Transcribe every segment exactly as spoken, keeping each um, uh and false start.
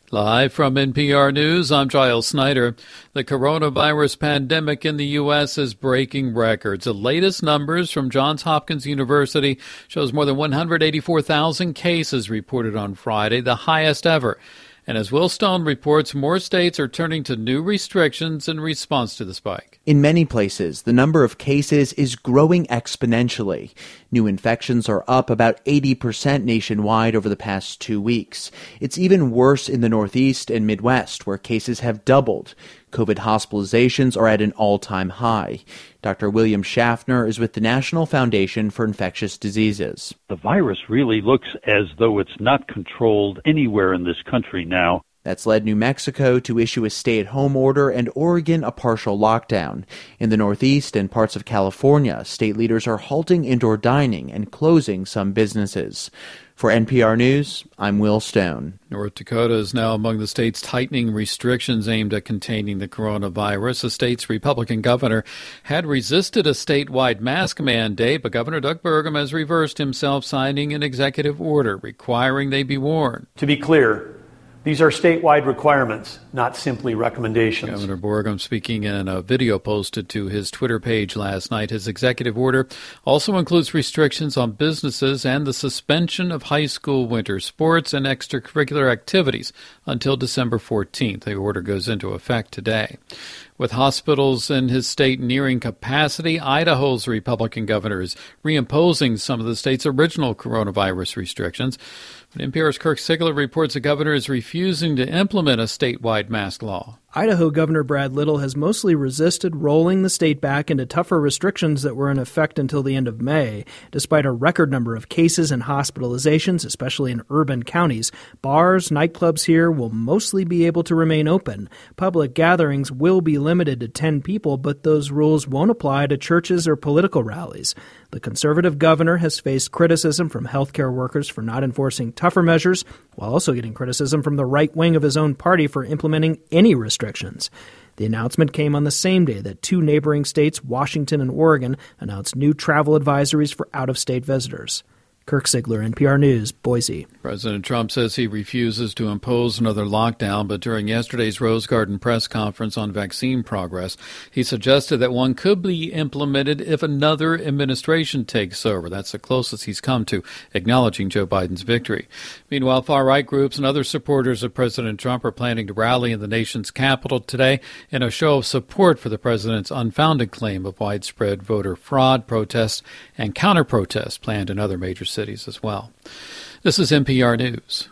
Live from N P R News, I'm Giles Snyder. The coronavirus pandemic in the U S is breaking records. The latest numbers from Johns Hopkins University shows more than one hundred eighty-four thousand cases reported on Friday, the highest ever. And as Will Stone reports, more states are turning to new restrictions in response to the spike. In many places, the number of cases is growing exponentially. New infections are up about eighty percent nationwide over the past two weeks. It's even worse in the Northeast and Midwest, where cases have doubled. COVID hospitalizations are at an all-time high. Doctor William Schaffner is with the National Foundation for Infectious Diseases. The virus really looks as though it's not controlled anywhere in this country now. That's led New Mexico to issue a stay-at-home order and Oregon a partial lockdown. In the Northeast and parts of California, state leaders are halting indoor dining and closing some businesses. For N P R News, I'm Will Stone. North Dakota is now among the states tightening restrictions aimed at containing the coronavirus. The state's Republican governor had resisted a statewide mask mandate, but Governor Doug Burgum has reversed himself, signing an executive order requiring they be worn. To be clear, these are statewide requirements, not simply recommendations. Governor Burgum speaking in a video posted to his Twitter page last night. His executive order also includes restrictions on businesses and the suspension of high school winter sports and extracurricular activities until December fourteenth. The order goes into effect today. With hospitals in his state nearing capacity, Idaho's Republican governor is reimposing some of the state's original coronavirus restrictions. But N P R's Kirk Sigler reports the governor is refusing to implement a statewide mask law. Idaho Governor Brad Little has mostly resisted rolling the state back into tougher restrictions that were in effect until the end of May. Despite a record number of cases and hospitalizations, especially in urban counties, bars, nightclubs here will mostly be able to remain open. Public gatherings will be limited to ten people, but those rules won't apply to churches or political rallies. The conservative governor has faced criticism from healthcare workers for not enforcing tougher measures, while also getting criticism from the right wing of his own party for implementing any restrictions. The announcement came on the same day that two neighboring states, Washington and Oregon, announced new travel advisories for out-of-state visitors. Kirk Sigler, N P R News, Boise. President Trump says he refuses to impose another lockdown, but during yesterday's Rose Garden press conference on vaccine progress, he suggested that one could be implemented if another administration takes over. That's the closest he's come to acknowledging Joe Biden's victory. Meanwhile, far-right groups and other supporters of President Trump are planning to rally in the nation's capital today in a show of support for the president's unfounded claim of widespread voter fraud, protests, and counter-protests planned in other major cities. cities as well. This is N P R News.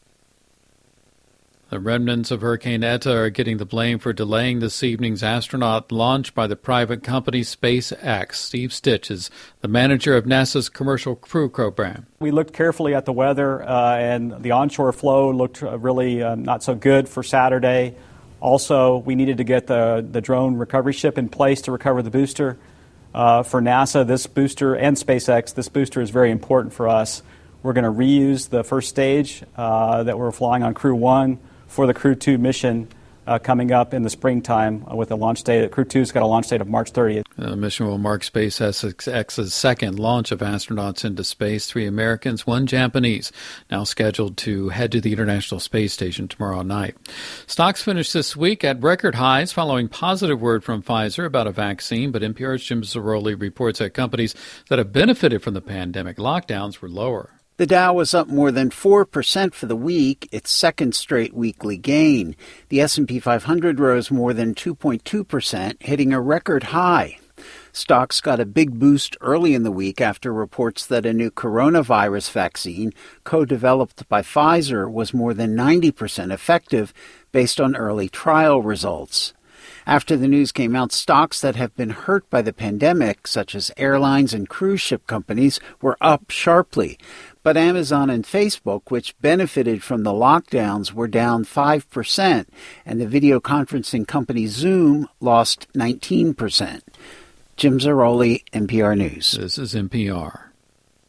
The remnants of Hurricane Eta are getting the blame for delaying this evening's astronaut launch by the private company SpaceX. Steve Stitch is the manager of NASA's Commercial Crew Program. We looked carefully at the weather, uh, and the onshore flow looked uh, really uh, not so good for Saturday. Also, we needed to get the, the drone recovery ship in place to recover the booster. Uh, for NASA, this booster, and SpaceX, this booster is very important for us. We're going to reuse the first stage uh, that we're flying on Crew one for the Crew two mission uh, coming up in the springtime uh, with a launch date. Crew two's got a launch date of March thirtieth. The mission will mark SpaceX's second launch of astronauts into space. Three Americans, one Japanese, now scheduled to head to the International Space Station tomorrow night. Stocks finished this week at record highs following positive word from Pfizer about a vaccine, but N P R's Jim Zarroli reports that companies that have benefited from the pandemic lockdowns were lower. The Dow was up more than four percent for the week, its second straight weekly gain. The S and P five hundred rose more than two point two percent, hitting a record high. Stocks got a big boost early in the week after reports that a new coronavirus vaccine, co-developed by Pfizer, was more than ninety percent effective based on early trial results. After the news came out, stocks that have been hurt by the pandemic, such as airlines and cruise ship companies, were up sharply. But Amazon and Facebook, which benefited from the lockdowns, were down five percent, and the video conferencing company Zoom lost nineteen percent. Jim Zarroli, N P R News. This is N P R.